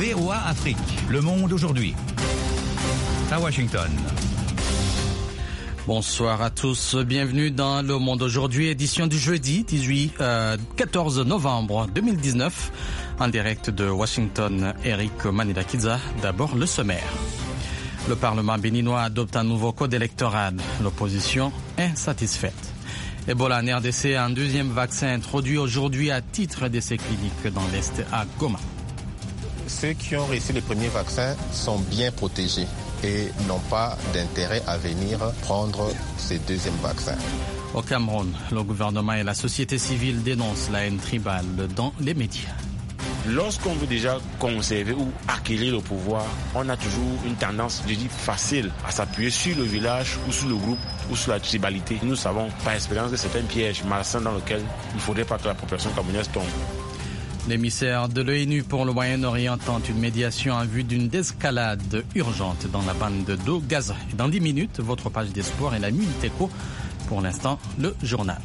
VOA Afrique. Le monde aujourd'hui. À Washington. Bonsoir à tous, bienvenue dans Le Monde aujourd'hui, édition du jeudi 14 novembre 2019, en direct de Washington, Eric Manilakidza. D'abord le sommaire. Le Parlement béninois adopte un nouveau code électoral, l'opposition insatisfaite. Ebola en RDC, un deuxième vaccin introduit aujourd'hui à titre d'essai clinique dans l'Est à Goma. Ceux qui ont reçu le premier vaccin sont bien protégés et n'ont pas d'intérêt à venir prendre ce deuxième vaccin. Au Cameroun, le gouvernement et la société civile dénoncent la haine tribale dans les médias. Lorsqu'on veut déjà conserver ou acquérir le pouvoir, on a toujours une tendance, je dis, facile à s'appuyer sur le village ou sur le groupe ou sur la tribalité. Nous savons par expérience que c'est un piège malsain dans lequel il ne faudrait pas que la population camerounaise tombe. L'émissaire de l'ONU pour le Moyen-Orient tente une médiation en vue d'une escalade urgente dans la bande de Gaza. Et dans 10 minutes, votre page des sports et la Minute Éco. Pour l'instant, le journal.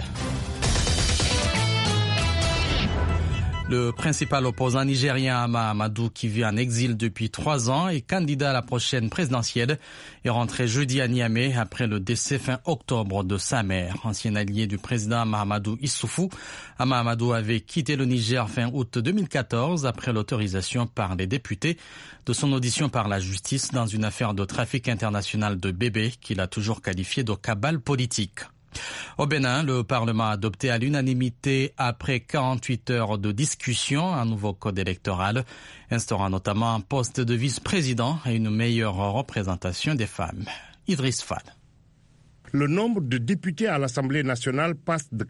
Le principal opposant nigérien Hama Amadou, qui vit en exil depuis 3 ans et candidat à la prochaine présidentielle, est rentré jeudi à Niamey après le décès fin octobre de sa mère. Ancien allié du président Mahamadou Issoufou, Hama Amadou avait quitté le Niger fin août 2014 après l'autorisation par les députés de son audition par la justice dans une affaire de trafic international de bébés qu'il a toujours qualifié de cabale politique. Au Bénin, le Parlement a adopté à l'unanimité, après 48 heures de discussion, un nouveau code électoral, instaurant notamment un poste de vice-président et une meilleure représentation des femmes. Idriss Fall. Le nombre de députés à l'Assemblée nationale passe de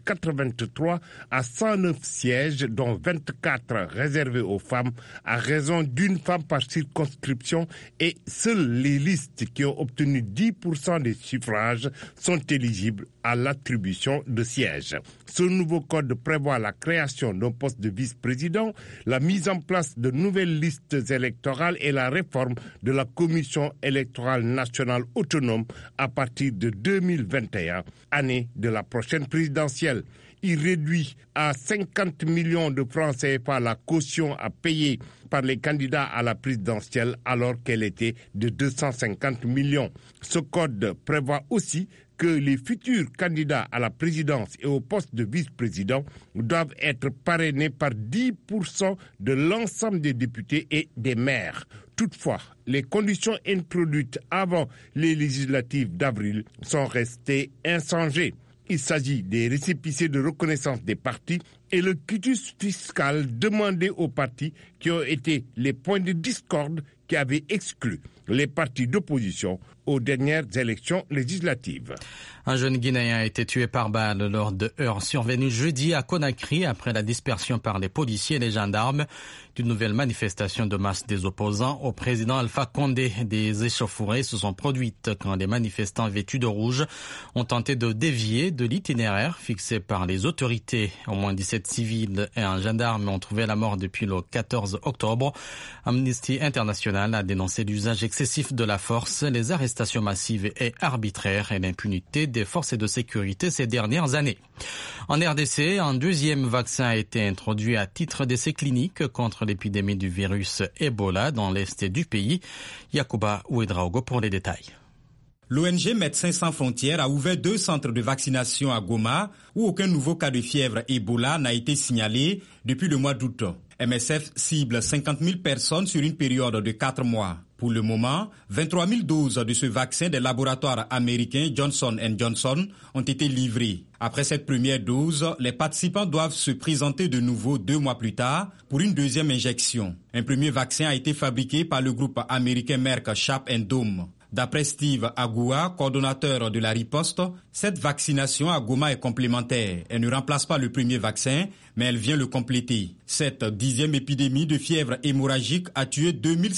83 à 109 sièges, dont 24 réservés aux femmes, à raison d'une femme par circonscription, et seules les listes qui ont obtenu 10% des suffrages sont éligibles à l'attribution de sièges. Ce nouveau code prévoit la création d'un poste de vice-président, la mise en place de nouvelles listes électorales et la réforme de la Commission électorale nationale autonome à partir de 2021, année de la prochaine présidentielle. Il réduit à 50 millions de francs CFA la caution à payer par les candidats à la présidentielle alors qu'elle était de 250 millions. Ce code prévoit aussi que les futurs candidats à la présidence et au poste de vice-président doivent être parrainés par 10% de l'ensemble des députés et des maires. Toutefois, les conditions introduites avant les législatives d'avril sont restées inchangées. Il s'agit des récépissés de reconnaissance des partis et le quitus fiscal demandé aux partis qui ont été les points de discorde qui avaient exclu les partis d'opposition aux dernières élections législatives. Un jeune Guinéen a été tué par balle lors de heurts survenus jeudi à Conakry après la dispersion par les policiers et les gendarmes d'une nouvelle manifestation de masse des opposants au président Alpha Condé. Des échauffourées se sont produites quand les manifestants vêtus de rouge ont tenté de dévier de l'itinéraire fixé par les autorités. Au moins 17 civils et un gendarme ont trouvé la mort depuis le 14 octobre. Amnesty International a dénoncé l'usage excessif de la force, les arrestations massives et arbitraires et l'impunité des forces de sécurité ces dernières années. En RDC, un deuxième vaccin a été introduit à titre d'essai clinique contre l'épidémie du virus Ebola dans l'est du pays. Yacouba Ouedraogo pour les détails. L'ONG Médecins sans frontières a ouvert 2 centres de vaccination à Goma où aucun nouveau cas de fièvre Ebola n'a été signalé depuis le mois d'août. MSF cible 50 000 personnes sur une période de 4 mois. Pour le moment, 23 000 doses de ce vaccin des laboratoires américains Johnson & Johnson ont été livrées. Après cette première dose, les participants doivent se présenter de nouveau 2 mois plus tard pour une deuxième injection. Un premier vaccin a été fabriqué par le groupe américain Merck Sharp & Dohme. D'après Steve Agua, coordonnateur de la riposte, cette vaccination à Goma est complémentaire. Elle ne remplace pas le premier vaccin, mais elle vient le compléter. Cette 10e épidémie de fièvre hémorragique a tué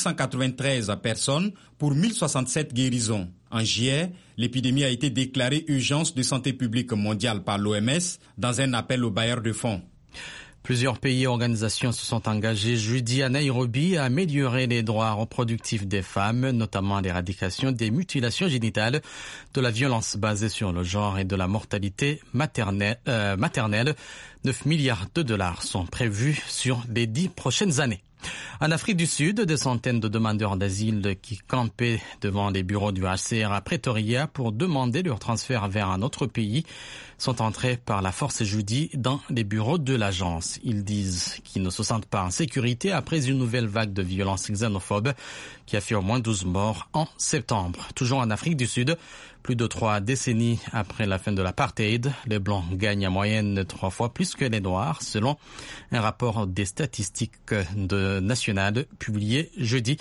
2193 personnes pour 1067 guérisons. En juillet, l'épidémie a été déclarée urgence de santé publique mondiale par l'OMS dans un appel aux bailleurs de fonds. Plusieurs pays et organisations se sont engagés jeudi à Nairobi à améliorer les droits reproductifs des femmes, notamment l'éradication des mutilations génitales, de la violence basée sur le genre et de la mortalité maternelle. 9 milliards de dollars sont prévus sur les 10 prochaines années. En Afrique du Sud, des centaines de demandeurs d'asile qui campaient devant les bureaux du HCR à Pretoria pour demander leur transfert vers un autre pays sont entrés par la force jeudi dans les bureaux de l'agence. Ils disent qu'ils ne se sentent pas en sécurité après une nouvelle vague de violences xénophobes qui a fait au moins 12 morts en septembre. Toujours en Afrique du Sud, plus de 3 décennies après la fin de l'apartheid, les Blancs gagnent en moyenne 3 fois plus que les Noirs, selon un rapport des statistiques nationales publié jeudi,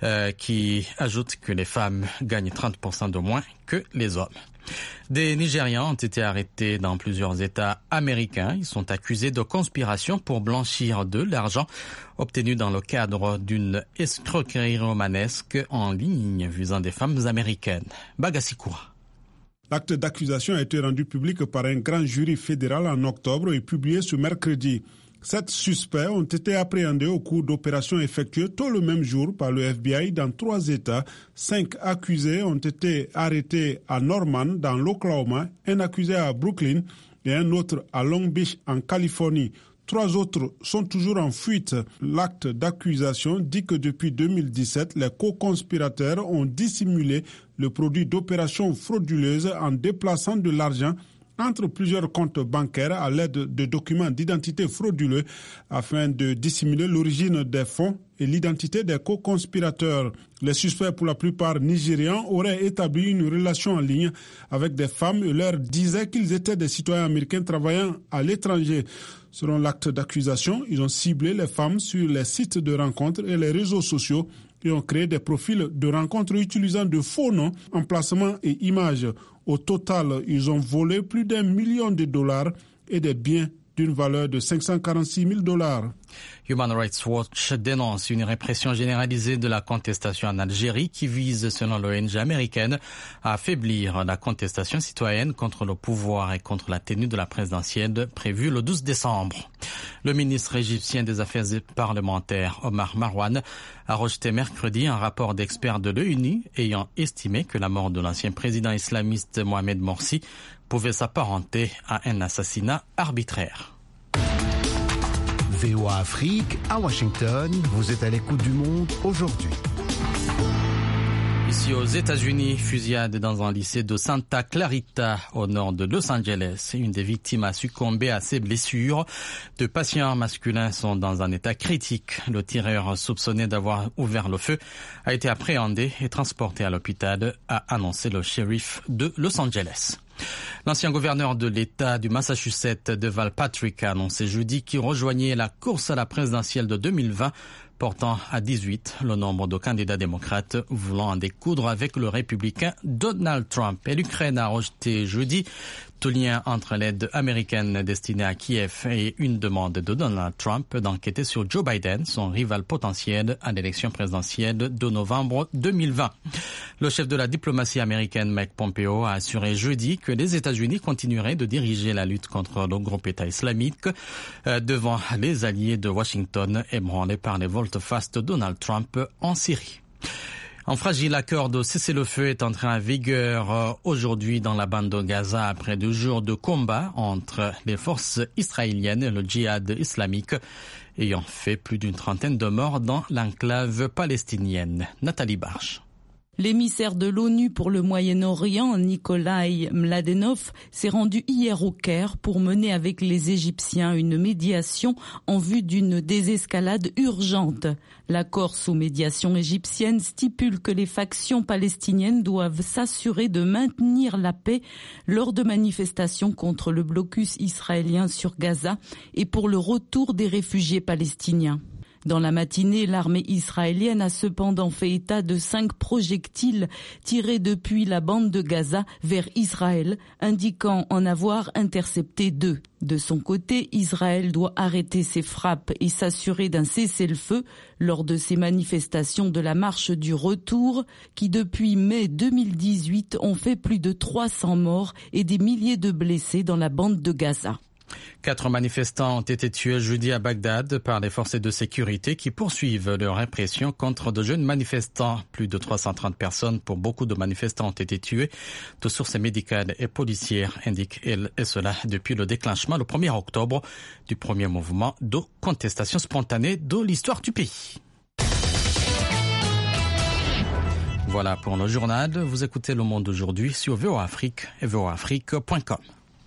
qui ajoute que les femmes gagnent 30% de moins que les hommes. Des Nigérians ont été arrêtés dans plusieurs États américains. Ils sont accusés de conspiration pour blanchir de l'argent obtenu dans le cadre d'une escroquerie romanesque en ligne visant des femmes américaines. Bagasikoura. L'acte d'accusation a été rendu public par un grand jury fédéral en octobre et publié ce mercredi. 7 suspects ont été appréhendés au cours d'opérations effectuées tôt le même jour par le FBI dans 3 États. 5 accusés ont été arrêtés à Norman, dans l'Oklahoma, un accusé à Brooklyn et un autre à Long Beach, en Californie. 3 autres sont toujours en fuite. L'acte d'accusation dit que depuis 2017, les co-conspirateurs ont dissimulé le produit d'opérations frauduleuses en déplaçant de l'argent entre plusieurs comptes bancaires à l'aide de documents d'identité frauduleux afin de dissimuler l'origine des fonds et l'identité des co-conspirateurs. Les suspects, pour la plupart nigérians, auraient établi une relation en ligne avec des femmes et leur disaient qu'ils étaient des citoyens américains travaillant à l'étranger. Selon l'acte d'accusation, ils ont ciblé les femmes sur les sites de rencontres et les réseaux sociaux et ont créé des profils de rencontres utilisant de faux noms, emplacements et images. Au total, ils ont volé plus d'$1 million et des biens d'une valeur de $546,000. Human Rights Watch dénonce une répression généralisée de la contestation en Algérie qui vise, selon l'ONG américaine, à affaiblir la contestation citoyenne contre le pouvoir et contre la tenue de la présidentielle prévue le 12 décembre. Le ministre égyptien des Affaires parlementaires, Omar Marwan, a rejeté mercredi un rapport d'experts de l'ONU ayant estimé que la mort de l'ancien président islamiste Mohamed Morsi pouvait s'apparenter à un assassinat arbitraire. VOA Afrique, à Washington, vous êtes à l'écoute du monde aujourd'hui. Ici aux États-Unis, fusillade dans un lycée de Santa Clarita au nord de Los Angeles. Une des victimes a succombé à ses blessures. 2 patients masculins sont dans un état critique. Le tireur soupçonné d'avoir ouvert le feu a été appréhendé et transporté à l'hôpital, a annoncé le shérif de Los Angeles. L'ancien gouverneur de l'État du Massachusetts, Deval Patrick, a annoncé jeudi qu'il rejoignait la course à la présidentielle de 2020, portant à 18 le nombre de candidats démocrates voulant en découdre avec le républicain Donald Trump. Et l'Ukraine a rejeté jeudi tout lien entre l'aide américaine destinée à Kiev et une demande de Donald Trump d'enquêter sur Joe Biden, son rival potentiel à l'élection présidentielle de novembre 2020. Le chef de la diplomatie américaine, Mike Pompeo, a assuré jeudi que les États-Unis continueraient de diriger la lutte contre le groupe État islamique devant les alliés de Washington ébranlés par les volte-face de Donald Trump en Syrie. Un fragile accord de cessez-le-feu est entré en vigueur aujourd'hui dans la bande de Gaza après 2 jours de combat entre les forces israéliennes et le djihad islamique, ayant fait plus d'une trentaine de morts dans l'enclave palestinienne. Nathalie Barge. L'émissaire de l'ONU pour le Moyen-Orient, Nikolai Mladenov, s'est rendu hier au Caire pour mener avec les Égyptiens une médiation en vue d'une désescalade urgente. L'accord sous médiation égyptienne stipule que les factions palestiniennes doivent s'assurer de maintenir la paix lors de manifestations contre le blocus israélien sur Gaza et pour le retour des réfugiés palestiniens. Dans la matinée, l'armée israélienne a cependant fait état de 5 projectiles tirés depuis la bande de Gaza vers Israël, indiquant en avoir intercepté 2. De son côté, Israël doit arrêter ses frappes et s'assurer d'un cessez-le-feu lors de ces manifestations de la marche du retour qui, depuis mai 2018, ont fait plus de 300 morts et des milliers de blessés dans la bande de Gaza. 4 manifestants ont été tués jeudi à Bagdad par les forces de sécurité qui poursuivent leur répression contre de jeunes manifestants. Plus de 330 personnes pour beaucoup de manifestants ont été tués. De sources médicales et policières indiquent et cela depuis le déclenchement le 1er octobre du premier mouvement de contestation spontanée de l'histoire du pays. Voilà pour le journal. Vous écoutez Le Monde aujourd'hui sur VOA Afrique et voaafrique.com.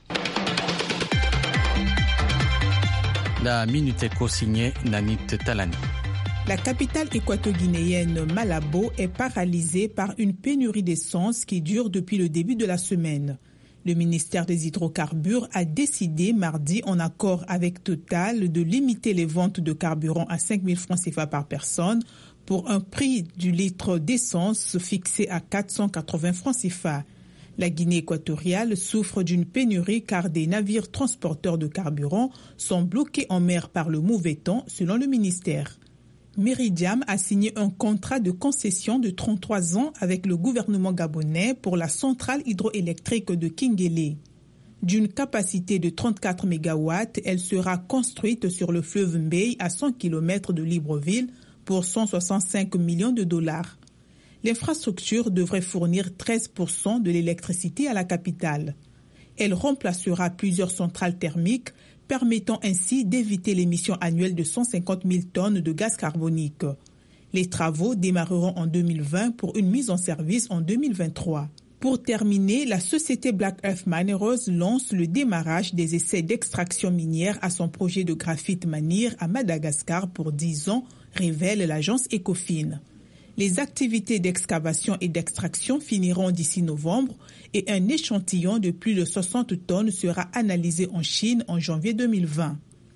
La Minute Éco signée Nanit Talani. La capitale équato-guinéenne Malabo est paralysée par une pénurie d'essence qui dure depuis le début de la semaine. Le ministère des Hydrocarbures a décidé mardi, en accord avec Total, de limiter les ventes de carburant à 5 000 francs CFA par personne pour un prix du litre d'essence fixé à 480 francs CFA. La Guinée équatoriale souffre d'une pénurie car des navires transporteurs de carburant sont bloqués en mer par le mauvais temps, selon le ministère. Meridiam a signé un contrat de concession de 33 ans avec le gouvernement gabonais pour la centrale hydroélectrique de Kingélé. D'une capacité de 34 MW, elle sera construite sur le fleuve Mbey à 100 km de Libreville pour 165 millions de dollars. L'infrastructure devrait fournir 13% de l'électricité à la capitale. Elle remplacera plusieurs centrales thermiques, permettant ainsi d'éviter l'émission annuelle de 150 000 tonnes de gaz carbonique. Les travaux démarreront en 2020 pour une mise en service en 2023. Pour terminer, la société Black Earth Minerals lance le démarrage des essais d'extraction minière à son projet de graphite Manir à Madagascar pour 10 ans, révèle l'agence Ecofin. Les activités d'excavation et d'extraction finiront d'ici novembre et un échantillon de plus de 60 tonnes sera analysé en Chine en janvier 2020.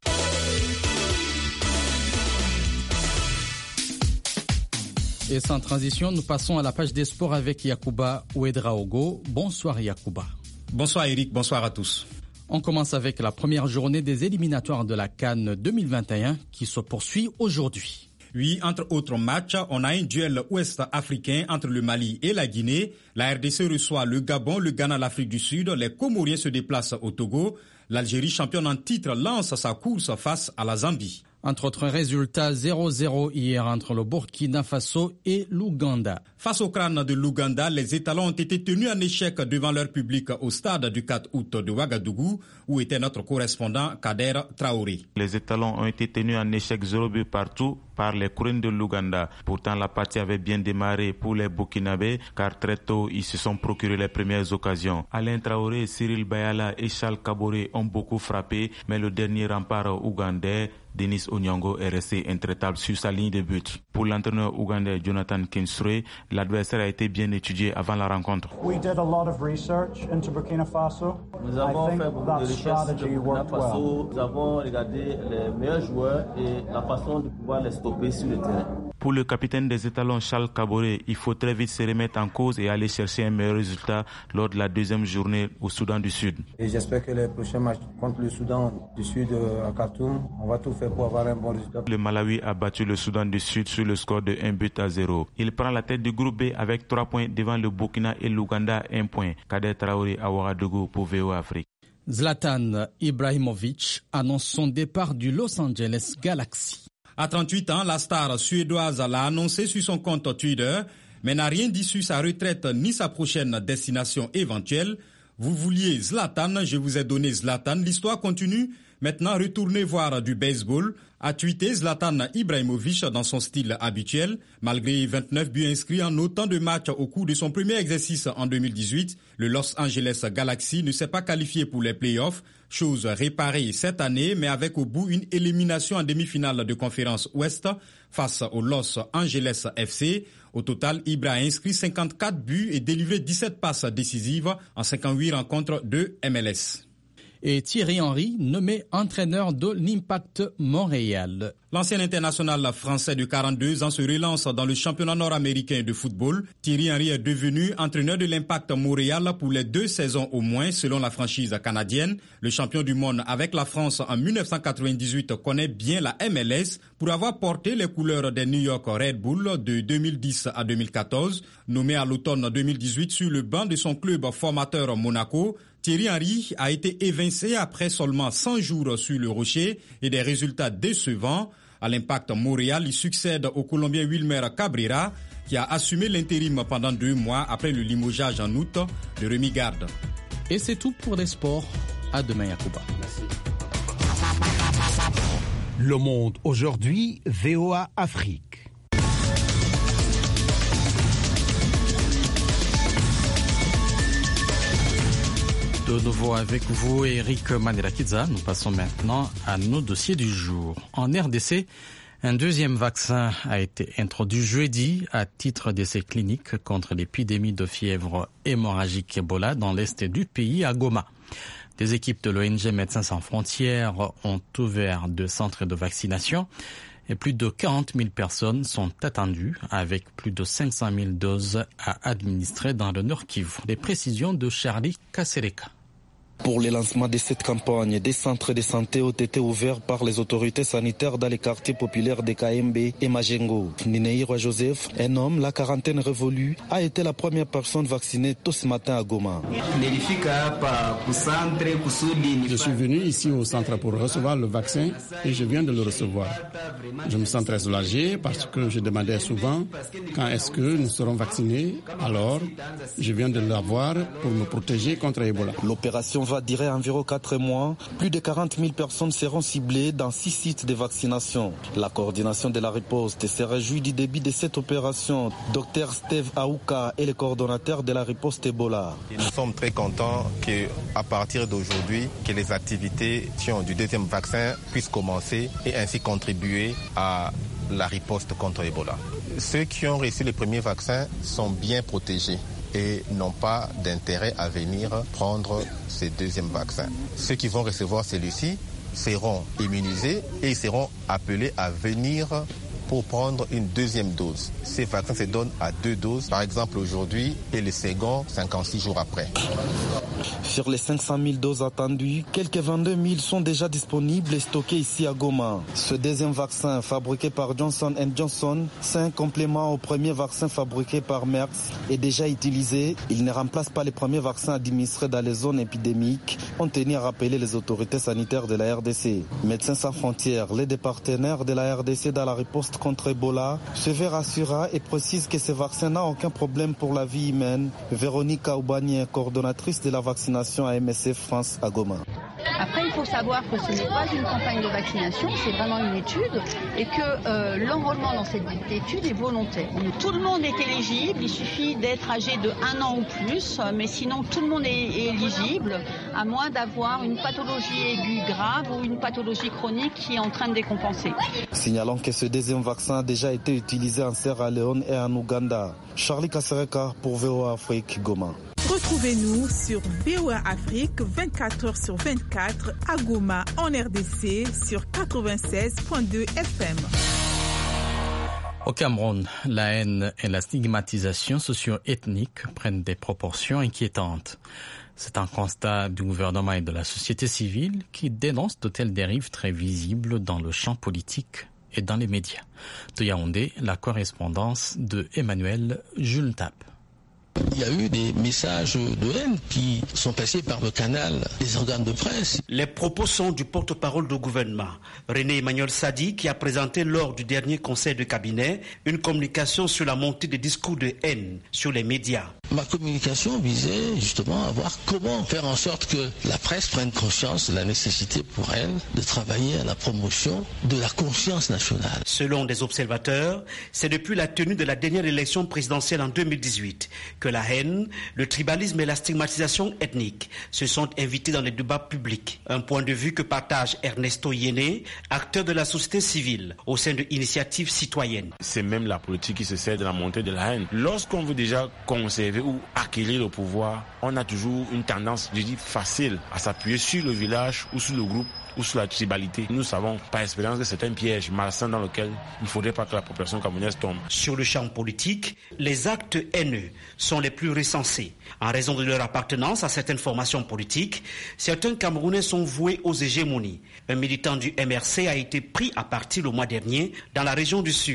Et sans transition, nous passons à la page des sports avec Yacouba Ouedraogo. Bonsoir Yacouba. Bonsoir Eric, bonsoir à tous. On commence avec la première journée des éliminatoires de la CAN 2021 qui se poursuit aujourd'hui. Oui, entre autres matchs, on a un duel ouest-africain entre le Mali et la Guinée. La RDC reçoit le Gabon, le Ghana, l'Afrique du Sud. Les Comoriens se déplacent au Togo. L'Algérie, championne en titre, lance sa course face à la Zambie. Entre autres résultats, 0-0 hier entre le Burkina Faso et l'Ouganda. Face au crâne de l'Ouganda, les étalons ont été tenus en échec devant leur public au stade du 4 août de Ouagadougou, où était notre correspondant Kader Traoré. Les étalons ont été tenus en échec 0 but partout par les Kourounes de l'Ouganda. Pourtant, la partie avait bien démarré pour les Burkinabés, car très tôt, ils se sont procurés les premières occasions. Alain Traoré, Cyril Bayala et Charles Kaboré ont beaucoup frappé, mais le dernier rempart ougandais, Denis Onyango, est resté intraitable sur sa ligne de but. Pour l'entraîneur ougandais Jonathan Kinsue, l'adversaire a été bien étudié avant la rencontre. We did a lot of research into Burkina Faso. Nous avons fait beaucoup de recherches sur Burkina Faso. Nous avons regardé les meilleurs joueurs et la façon de pouvoir les stopper sur le terrain. Pour le capitaine des étalons Charles Kaboré, il faut très vite se remettre en cause et aller chercher un meilleur résultat lors de la deuxième journée au Soudan du Sud. Et j'espère que les prochains matchs contre le Soudan du Sud à Khartoum, on va tout faire pour avoir un bon résultat. Le Malawi a battu le Soudan du Sud sur le score de 1-0. Il prend la tête du groupe B avec 3 points devant le Burkina et l'Ouganda 1 point. Kader Traoré à Ouagadougou pour VOA Afrique. Zlatan Ibrahimovic annonce son départ du Los Angeles Galaxy. À 38 ans, la star suédoise l'a annoncé sur son compte Twitter, mais n'a rien dit sur sa retraite ni sa prochaine destination éventuelle. Vous vouliez Zlatan, je vous ai donné Zlatan. L'histoire continue. Maintenant, retournez voir du baseball. A tweeté Zlatan Ibrahimovic dans son style habituel. Malgré 29 buts inscrits en autant de matchs au cours de son premier exercice en 2018, le Los Angeles Galaxy ne s'est pas qualifié pour les playoffs. Chose réparée cette année, mais avec au bout une élimination en demi-finale de conférence Ouest face au Los Angeles FC. Au total, Ibra a inscrit 54 buts et délivré 17 passes décisives en 58 rencontres de MLS. Et Thierry Henry, nommé entraîneur de l'Impact Montréal. L'ancien international français de 42 ans se relance dans le championnat nord-américain de football. Thierry Henry est devenu entraîneur de l'Impact Montréal pour les 2 saisons au moins, selon la franchise canadienne. Le champion du monde avec la France en 1998 connaît bien la MLS pour avoir porté les couleurs des New York Red Bull de 2010 à 2014. Nommé à l'automne 2018 sur le banc de son club formateur Monaco, Thierry Henry a été évincé après seulement 100 jours sur le rocher et des résultats décevants. À l'Impact Montréal, il succède au Colombien Wilmer Cabrera qui a assumé l'intérim pendant 2 mois après le limogeage en août de Rémi Garde. Et c'est tout pour les sports. À demain, Yacouba. Le Monde aujourd'hui, VOA Afrique. De nouveau avec vous, Eric Manirakiza. Nous passons maintenant à nos dossiers du jour. En RDC, un deuxième vaccin a été introduit jeudi à titre d'essai clinique contre l'épidémie de fièvre hémorragique Ebola dans l'est du pays, à Goma. Des équipes de l'ONG Médecins sans frontières ont ouvert 2 centres de vaccination et plus de 40 000 personnes sont attendues avec plus de 500 000 doses à administrer dans le Nord Kivu. Les précisions de Charlie Kasereka. Pour le lancement de cette campagne, des centres de santé ont été ouverts par les autorités sanitaires dans les quartiers populaires de KMB et Majengo. Nineiro Joseph, un homme, la quarantaine révolue, a été la première personne vaccinée tôt ce matin à Goma. Je suis venu ici au centre pour recevoir le vaccin et je viens de le recevoir. Je me sens très soulagé parce que je demandais souvent quand est-ce que nous serons vaccinés. Alors, je viens de l'avoir pour me protéger contre Ebola. L'opération va durer environ 4 mois. Plus de 40 000 personnes seront ciblées dans 6 sites de vaccination. La coordination de la riposte se réjouit du début de cette opération. Dr Steve Aouka est le coordonnateur de la riposte Ebola. Nous sommes très contents qu'à partir d'aujourd'hui, que les activités du deuxième vaccin puissent commencer et ainsi contribuer à la riposte contre Ebola. Ceux qui ont reçu les premiers vaccins sont bien protégés et n'ont pas d'intérêt à venir prendre ces deuxièmes vaccins. Ceux qui vont recevoir celui-ci seront immunisés et ils seront appelés à venir pour prendre une deuxième dose. Ces vaccins se donnent à 2 doses, par exemple aujourd'hui, et le second 56 jours après. Sur les 500 000 doses attendues, quelques 22 000 sont déjà disponibles et stockées ici à Goma. Ce deuxième vaccin, fabriqué par Johnson & Johnson, c'est un complément au premier vaccin fabriqué par Merck, est déjà utilisé. Il ne remplace pas les premiers vaccins administrés dans les zones épidémiques, ont tenu à rappeler les autorités sanitaires de la RDC. Médecins sans frontières, les deux partenaires de la RDC dans la riposte contre Ebola, se fait rassurant et précise que ce vaccin n'a aucun problème pour la vie humaine. Véronique Aubanier, coordonnatrice de la vaccination à MSF France à Goma. Après, il faut savoir que ce n'est pas une campagne de vaccination, c'est vraiment une étude et que l'enrôlement dans cette étude est volontaire. Tout le monde est éligible, il suffit d'être âgé de 1 an ou plus, mais sinon tout le monde est éligible, à moins d'avoir une pathologie aiguë grave ou une pathologie chronique qui est en train de décompenser. Signalons que ce deuxième vaccin a déjà été utilisé en Sierra Leone et en Ouganda. Charlie Kasereka pour VOA Afrique, Goma. Retrouvez-nous sur VOA Afrique 24h sur 24 à Goma en RDC sur 96.2 FM. Au Cameroun, la haine et la stigmatisation socio-ethnique prennent des proportions inquiétantes. C'est un constat du gouvernement et de la société civile qui dénonce de telles dérives très visibles dans le champ politique et dans les médias. De Yaoundé, la correspondance de Emmanuel Jultap. Il y a eu des messages de haine qui sont passés par le canal des organes de presse. Les propos sont du porte-parole du gouvernement, René Emmanuel Sadi, qui a présenté lors du dernier conseil de cabinet une communication sur la montée des discours de haine sur les médias. Ma communication visait justement à voir comment faire en sorte que la presse prenne conscience de la nécessité pour elle de travailler à la promotion de la conscience nationale. Selon des observateurs, c'est depuis la tenue de la dernière élection présidentielle en 2018 que la haine, le tribalisme et la stigmatisation ethnique se sont invités dans les débats publics. Un point de vue que partage Ernesto Yéné, acteur de la société civile au sein de Initiative Citoyenne. C'est même la politique qui se sert de la montée de la haine. Lorsqu'on veut déjà conserver ou acquérir le pouvoir, on a toujours une tendance, je dis, facile à s'appuyer sur le village ou sur le groupe ou sur la tribalité. Nous savons par expérience que c'est un piège malsain dans lequel il ne faudrait pas que la population camerounaise tombe. Sur le champ politique, les actes haineux sont les plus recensés. En raison de leur appartenance à certaines formations politiques, certains Camerounais sont voués aux hégémonies. Un militant du MRC a été pris à partie le mois dernier dans la région du Sud.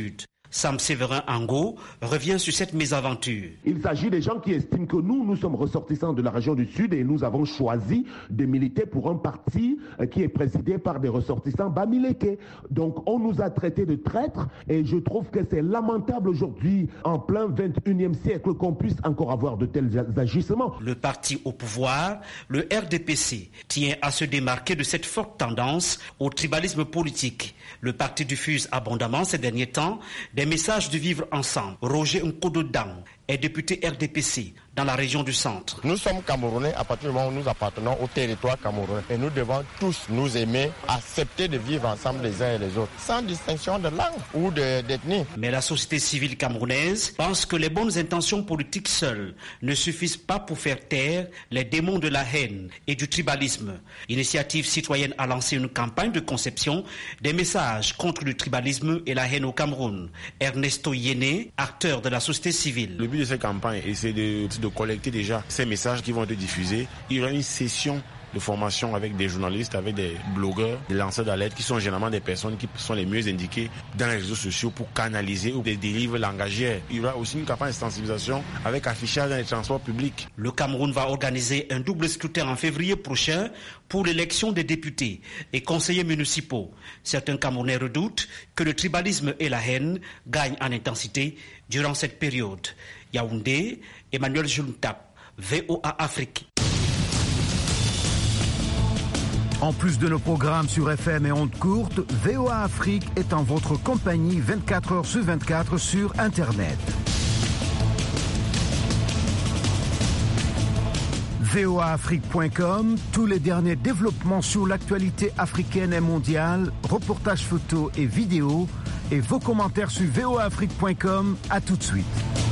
Sam Séverin Ango revient sur cette mésaventure. Il s'agit des gens qui estiment que nous sommes ressortissants de la région du Sud et nous avons choisi de militer pour un parti qui est présidé par des ressortissants bamileke. Donc on nous a traités de traîtres et je trouve que c'est lamentable aujourd'hui, en plein 21e siècle, qu'on puisse encore avoir de tels agissements. Le parti au pouvoir, le RDPC, tient à se démarquer de cette forte tendance au tribalisme politique. Le parti diffuse abondamment ces derniers temps des messages de vivre ensemble. Roger Nkodo-Dang est député RDPC dans la région du centre. Nous sommes Camerounais à partir du moment où nous appartenons au territoire camerounais et nous devons tous nous aimer, accepter de vivre ensemble les uns et les autres, sans distinction de langue ou d'ethnie. Mais la société civile camerounaise pense que les bonnes intentions politiques seules ne suffisent pas pour faire taire les démons de la haine et du tribalisme. L'initiative citoyenne a lancé une campagne de conception des messages contre le tribalisme et la haine au Cameroun. Ernesto Yéné, acteur de la société civile. Le but de cette campagne, c'est de collecter déjà ces messages qui vont être diffusés. Il y aura une session de formation avec des journalistes, avec des blogueurs, des lanceurs d'alerte qui sont généralement des personnes qui sont les mieux indiquées dans les réseaux sociaux pour canaliser ou des dérives langagières. Il y aura aussi une campagne de sensibilisation avec affichage dans les transports publics. Le Cameroun va organiser un double scrutin en février prochain pour l'élection des députés et conseillers municipaux. Certains Camerounais redoutent que le tribalisme et la haine gagnent en intensité durant cette période. Yaoundé, Emmanuel Juntap, VOA Afrique. En plus de nos programmes sur FM et ondes courtes, VOA Afrique est en votre compagnie 24 heures sur 24 sur Internet. voaafrique.com, tous les derniers développements sur l'actualité africaine et mondiale, reportages photos et vidéos, et vos commentaires sur voaafrique.com. À tout de suite.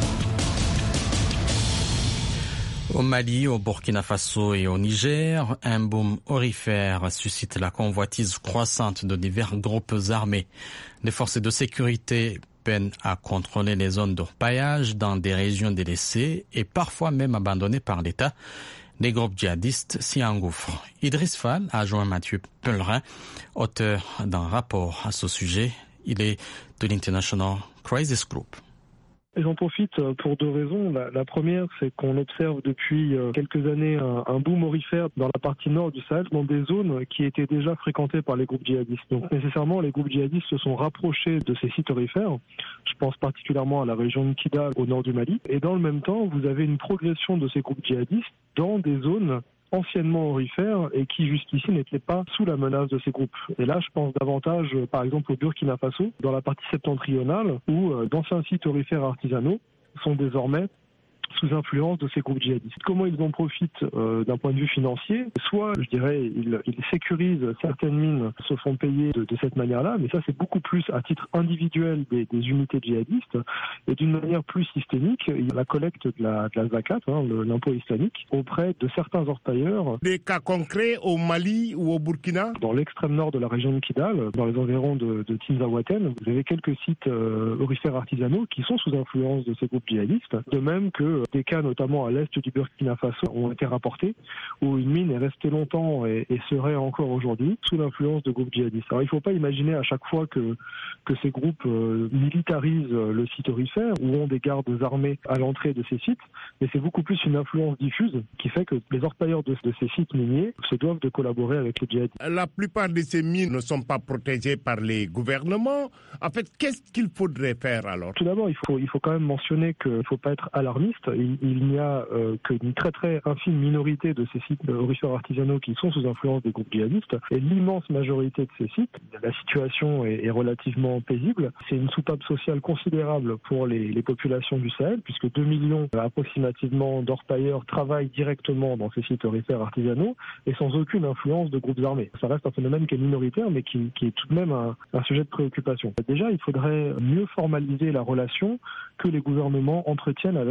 Au Mali, au Burkina Faso et au Niger, un boom aurifère suscite la convoitise croissante de divers groupes armés. Les forces de sécurité peinent à contrôler les zones d'orpaillage dans des régions délaissées et parfois même abandonnées par l'État. Les groupes djihadistes s'y engouffrent. Idriss Fall a joint Mathieu Pellerin, auteur d'un rapport à ce sujet. Il est de l'International Crisis Group. J'en profite pour deux raisons. La première, c'est qu'on observe depuis quelques années un boom aurifère dans la partie nord du Sahel, dans des zones qui étaient déjà fréquentées par les groupes djihadistes. Donc nécessairement, les groupes djihadistes se sont rapprochés de ces sites aurifères. Je pense particulièrement à la région de Kidal, au nord du Mali. Et dans le même temps, vous avez une progression de ces groupes djihadistes dans des zones anciennement aurifères et qui jusqu'ici n'étaient pas sous la menace de ces groupes. Et là, je pense davantage, par exemple, au Burkina Faso, dans la partie septentrionale, où d'anciens sites aurifères artisanaux sont désormais sous influence de ces groupes djihadistes. Comment ils en profitent d'un point de vue financier? Soit, je dirais, ils sécurisent certaines mines, se font payer de cette manière-là, mais ça c'est beaucoup plus à titre individuel des unités djihadistes, et d'une manière plus systémique, il y a la collecte de la zakat, l'impôt islamique, auprès de certains orpailleurs. Des cas concrets au Mali ou au Burkina? Dans l'extrême nord de la région de Kidal, dans les environs de Tinzaouaten, vous avez quelques sites aurifères artisanaux qui sont sous influence de ces groupes djihadistes, de même que des cas notamment à l'est du Burkina Faso ont été rapportés où une mine est restée longtemps et serait encore aujourd'hui sous l'influence de groupes djihadistes. Alors il ne faut pas imaginer à chaque fois que ces groupes militarisent le site aurifère ou ont des gardes armés à l'entrée de ces sites, mais c'est beaucoup plus une influence diffuse qui fait que les orpailleurs de ces sites miniers se doivent de collaborer avec les djihadistes. La plupart de ces mines ne sont pas protégées par les gouvernements. En fait, qu'est-ce qu'il faudrait faire alors? Tout d'abord, il faut quand même mentionner qu'il ne faut pas être alarmiste. Il n'y a qu'une très très infime minorité de ces sites aurifères artisanaux qui sont sous influence des groupes djihadistes, et l'immense majorité de ces sites, la situation est relativement paisible. C'est une soupape sociale considérable pour les populations du Sahel, puisque 2 millions approximativement d'orpailleurs travaillent directement dans ces sites aurifères artisanaux et sans aucune influence de groupes armés. Ça reste un phénomène qui est minoritaire, mais qui est tout de même un sujet de préoccupation. Déjà, il faudrait mieux formaliser la relation que les gouvernements entretiennent avec les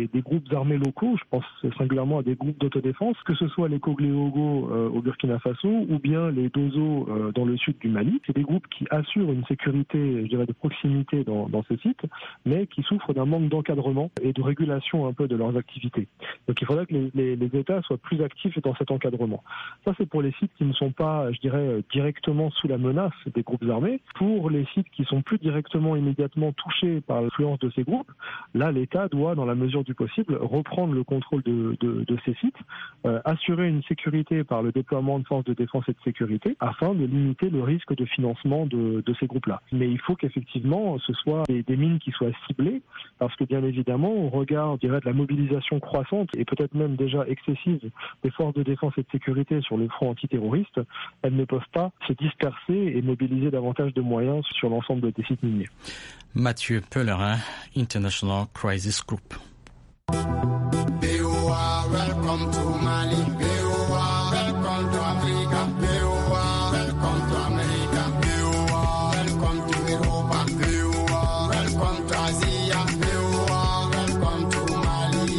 des groupes armés locaux, je pense singulièrement à des groupes d'autodéfense, que ce soit les Kogleogo au Burkina Faso ou bien les Dozo dans le sud du Mali. C'est des groupes qui assurent une sécurité, je dirais, de proximité dans ces sites, mais qui souffrent d'un manque d'encadrement et de régulation un peu de leurs activités. Donc il faudrait que les États soient plus actifs dans cet encadrement. Ça, c'est pour les sites qui ne sont pas, je dirais, directement sous la menace des groupes armés. Pour les sites qui sont plus directement, immédiatement touchés par l'influence de ces groupes, là, l'État doit, dans la mesure du possible, reprendre le contrôle de ces sites, assurer une sécurité par le déploiement de forces de défense et de sécurité, afin de limiter le risque de financement de ces groupes-là. Mais il faut qu'effectivement, ce soit des mines qui soient ciblées, parce que bien évidemment, au regard, je dirais, de la mobilisation croissante et peut-être même déjà excessive des forces de défense et de sécurité sur le front antiterroriste, elles ne peuvent pas se disperser et mobiliser davantage de moyens sur l'ensemble des sites miniers. Mathieu Pellerin, International Crisis Group. Welcome to Mali, welcome to Africa, welcome to America, welcome to Europe, welcome to Asia, welcome to Mali.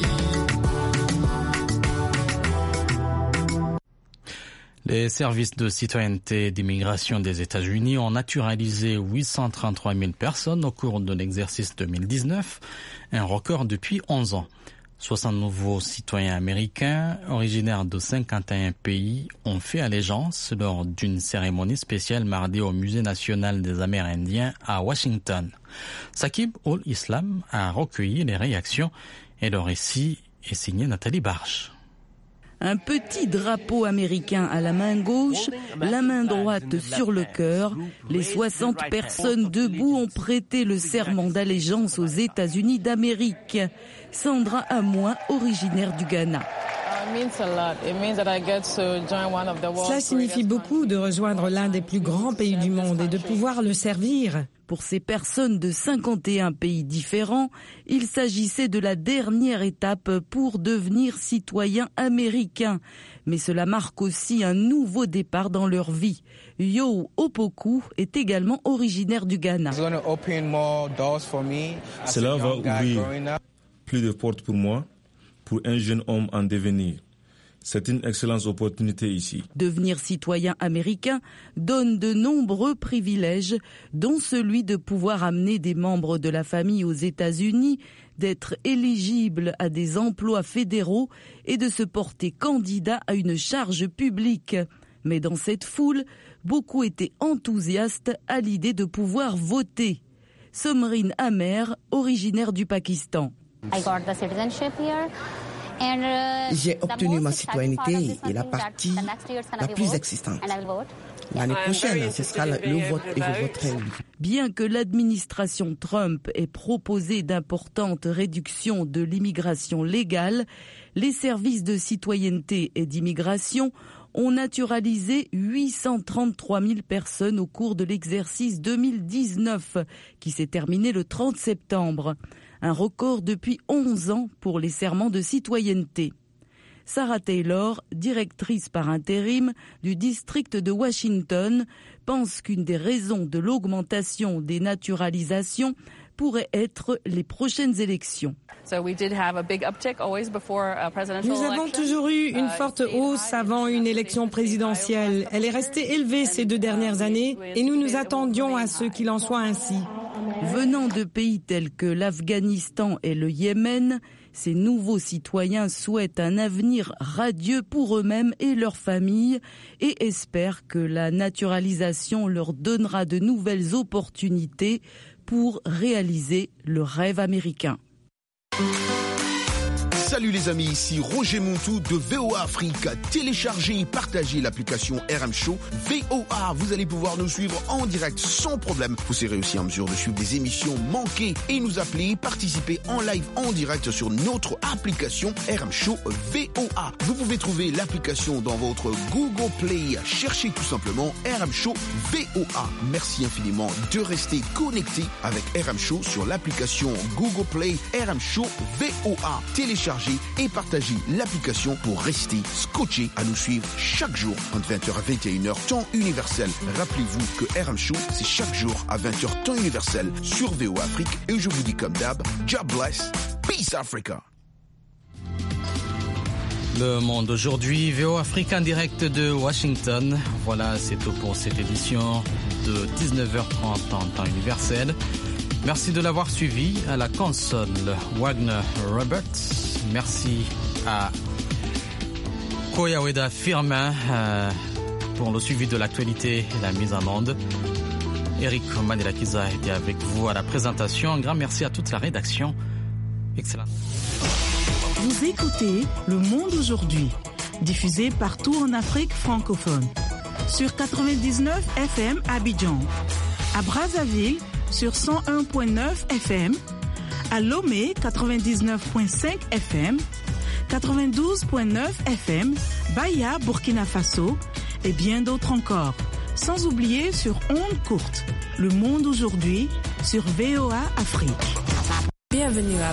Les services de citoyenneté et d'immigration des États-Unis ont naturalisé 833 000 personnes au cours de l'exercice 2019, un record depuis 11 ans. 60 nouveaux citoyens américains originaires de 51 pays ont fait allégeance lors d'une cérémonie spéciale mardi au Musée national des Amérindiens à Washington. Sakib Ol-Islam a recueilli les réactions et le récit est signé Nathalie Barche. Un petit drapeau américain à la main gauche, la main droite sur le cœur. Les 60 personnes debout ont prêté le serment d'allégeance aux États-Unis d'Amérique. Sandra Amoin, originaire du Ghana. Cela signifie beaucoup de rejoindre l'un des plus grands pays du monde et de pouvoir le servir. Pour ces personnes de 51 pays différents, il s'agissait de la dernière étape pour devenir citoyens américains. Mais cela marque aussi un nouveau départ dans leur vie. Yo Opoku est également originaire du Ghana. Cela va ouvrir plus de portes pour moi, pour un jeune homme en devenir. C'est une excellente opportunité ici. Devenir citoyen américain donne de nombreux privilèges, dont celui de pouvoir amener des membres de la famille aux États-Unis, d'être éligible à des emplois fédéraux et de se porter candidat à une charge publique. Mais dans cette foule, beaucoup étaient enthousiastes à l'idée de pouvoir voter. Somrin Amer, originaire du Pakistan. J'ai obtenu ma citoyenneté et la partie la plus existante. L'année prochaine, ce sera le vote et vous voterez. Bien que l'administration Trump ait proposé d'importantes réductions de l'immigration légale, les services de citoyenneté et d'immigration ont naturalisé 833 000 personnes au cours de l'exercice 2019, qui s'est terminé le 30 septembre. Un record depuis 11 ans pour les serments de citoyenneté. Sarah Taylor, directrice par intérim du district de Washington, pense qu'une des raisons de l'augmentation des naturalisations pourrait être les prochaines élections. Nous avons toujours eu une forte hausse avant une élection présidentielle. Elle est restée élevée ces 2 dernières années et nous nous attendions à ce qu'il en soit ainsi. Venant de pays tels que l'Afghanistan et le Yémen, ces nouveaux citoyens souhaitent un avenir radieux pour eux-mêmes et leurs familles et espèrent que la naturalisation leur donnera de nouvelles opportunités pour réaliser le rêve américain. Salut les amis, ici Roger Montou de VOA Afrique. Téléchargez et partagez l'application RM Show VOA. Vous allez pouvoir nous suivre en direct sans problème. Vous serez aussi en mesure de suivre des émissions manquées et nous appeler, participer en live en direct sur notre application RM Show VOA. Vous pouvez trouver l'application dans votre Google Play. Cherchez tout simplement RM Show VOA. Merci infiniment de rester connecté avec RM Show sur l'application Google Play RM Show VOA. Téléchargez et partagez l'application pour rester scotché à nous suivre chaque jour entre 20h à 21h temps universel. Rappelez-vous que RM Show, c'est chaque jour à 20h temps universel sur VOA Afrique et je vous dis comme d'hab, God bless, peace Africa. Le Monde aujourd'hui, VOA Afrique en direct de Washington. Voilà, c'est tout pour cette édition de 19h30 en temps universel. Merci de l'avoir suivi. À la console, Wagner Roberts. Merci à Koyaweda Firmin pour le suivi de l'actualité et la mise en onde. Eric Manilakiza était avec vous à la présentation. Un grand merci à toute la rédaction. Excellent. Vous écoutez Le Monde aujourd'hui, diffusé partout en Afrique francophone. Sur 99 FM à Abidjan, à Brazzaville sur 101.9 FM, à Lomé 99.5 FM, 92.9 FM, Baya, Burkina Faso et bien d'autres encore. Sans oublier sur ondes courtes, Le Monde aujourd'hui sur VOA Afrique. Bienvenue à